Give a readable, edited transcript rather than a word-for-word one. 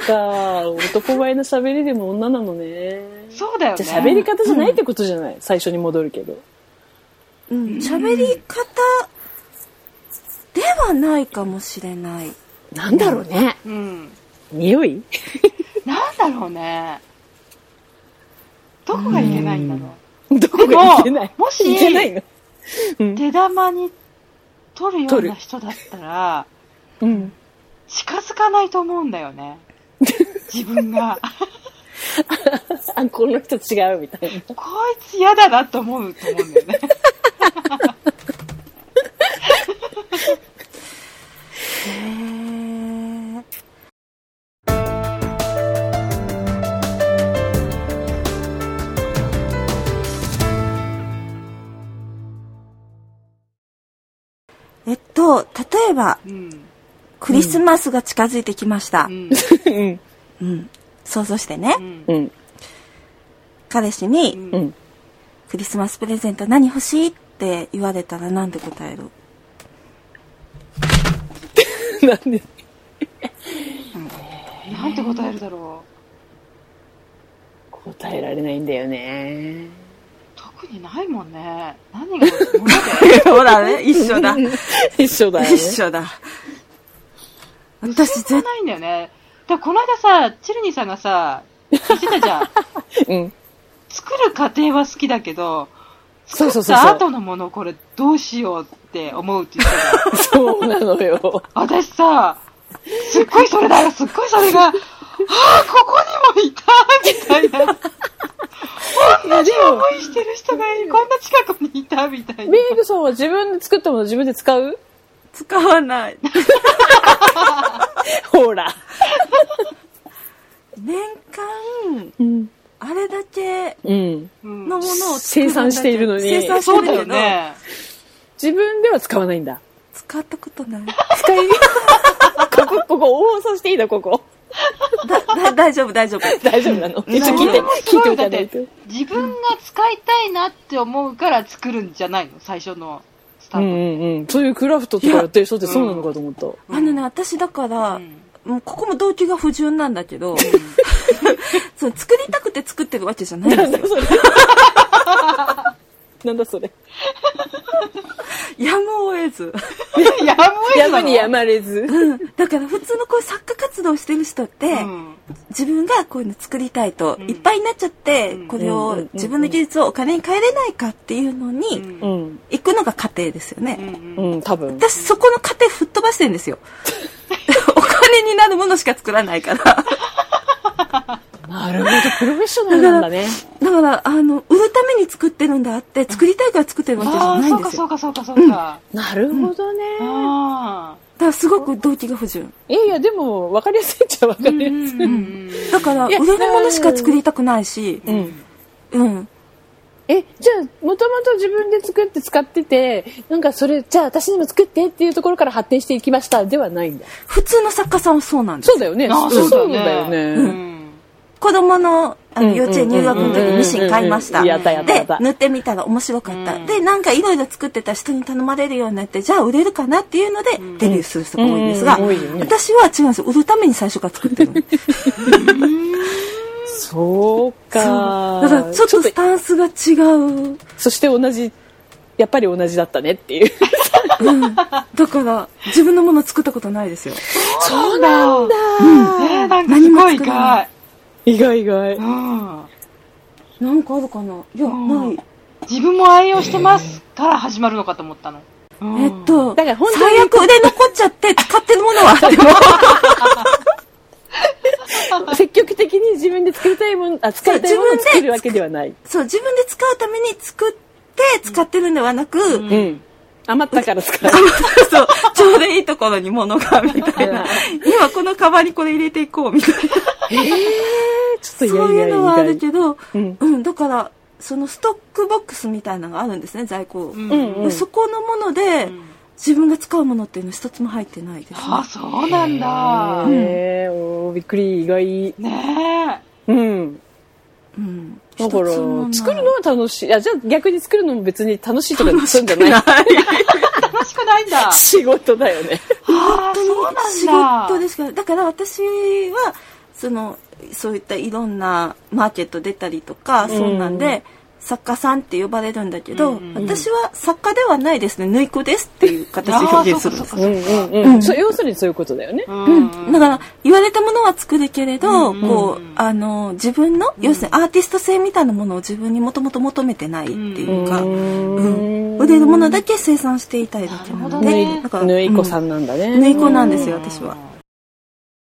か。男前の喋りでも女なのね。 そうだよね。 じゃあ喋り方じゃないってことじゃない、最初に戻るけど。 喋り方ではないかもしれない。 なんだろうね。匂いなんだろうね。どこがいけないんだろう。 どこがいけない。 もしいけないの、 手玉に取るような人だったら、近づかないと思うんだよね。自分が。 あ、この人違うみたいな。 こいつ嫌だなと思うんだよね。 例えば、クリスマスが近づいてきました。想像してね。彼氏に、クリスマスプレゼント何欲しいって言われたらなんて答える？ なんでなんて答えるだろう。答えられないんだよね。 特にないもんね。何がほらね、一緒だ。 一緒だよね。 一緒だ。 私絶対ないんだよね。だこの間さ、チルニーさんがさ、言ってたじゃん。作る過程は好きだけど、作った後のものこれどうしようって思うって言ってた。 そうなのよ。 私さ、すっごいそれが、ここにもいたみたいな。同じ思いしてる人がこんな近くにいたみたいな。 メイグさんは自分で作ったもの自分で使う？ 使わない。 ほら。 年間、あれだけのものを生産しているのに。 生産してるけど、 ね、 自分では使わないんだ。 使ったことない。 ここ応募させていいのここ。 大丈夫なの。 一応聞いておかないと。 自分が使いたいなって思うから作るんじゃないの、最初のスタート。 そういうクラフトとかやってる人ってそうなのかと思った。 私だから、もうここも動機が不純なんだけど、そう作りたくて作ってるわけじゃないんですよ。 なんだそれ。 やむを得ず。 やむにやまれず。 だから普通のこう作家活動してる人って、自分がこういうの作りたいと、いっぱいになっちゃって、これを自分の技術をお金に変えれないかっていうのに、行くのが過程ですよね。 多分。 私そこの過程吹っ飛ばしてるんですよ。お金になるものしか作らないから。 なるほど、プロフェッショナルなんだね。 だから売るために作ってるんだって、作りたいから作ってるわけじゃないんですよ。 そうか。 なるほどね。 だからすごく動機が不純。 いやでも分かりやすいっちゃ分かりやすい。 だから売れるものしか作りたくないし、じゃあもともと自分で作って使ってて、なんかそれじゃあ私にも作ってっていうところから発展していきましたではないんだ。 普通の作家さんはそうなんですよ。 そうだよね。そうだよね。 子供の幼稚園入学の時にミシン買いました。 で、 塗ってみたら面白かった。で、なんかいろいろ作ってた人に頼まれるようになって、じゃあ売れるかなっていうのでデビューする人が多いんですが、私は違うんですよ。売るために最初から作ってる。 そうか。 だからちょっとスタンスが違う。 そしてやっぱり同じだったねっていう。 だから自分のもの作ったことないですよ。 そうなんだ。 なんかすごい意外。 なんかあるかな。いや、ない。 自分も愛用してますから始まるのかと思ったの。 だから本当に最悪売れ残っちゃって使ってるものはあっても積極的に自分で作りたいもの、使いたいものを作るわけではない。 そう、自分で使うために作って使ってるんではなく、 余ったから使う。 そう、ちょうどいいところに物がみたいな。今このカバンにこれ入れていこうみたいな。 ちょっとそういうのはあるけど、だからそのストックボックスみたいなのがあるんですね、在庫。そこのもので自分が使うものっていうのは一つも入ってないですね。 そうなんだ。 びっくり、意外。 ねだから作るのは楽しい。じゃあ逆に作るのも別に楽しいとかするんじゃない？楽しくないんだ。 仕事だよね。 そうなんだ。 仕事ですから。だから私はそういったいろんなマーケット出たりとか、そんなんで、作家さんって呼ばれるんだけど、私は作家ではないですね、縫い子ですっていう形で表現するんです。 要するにそういうことだよね。 だから言われたものは作るけれど、こう自分の要するにアーティスト性みたいなものを自分にもともと求めてないっていうか、売れるものだけ生産していたいだけなので、 縫い子さんなんだね。 縫い子なんですよ、私は。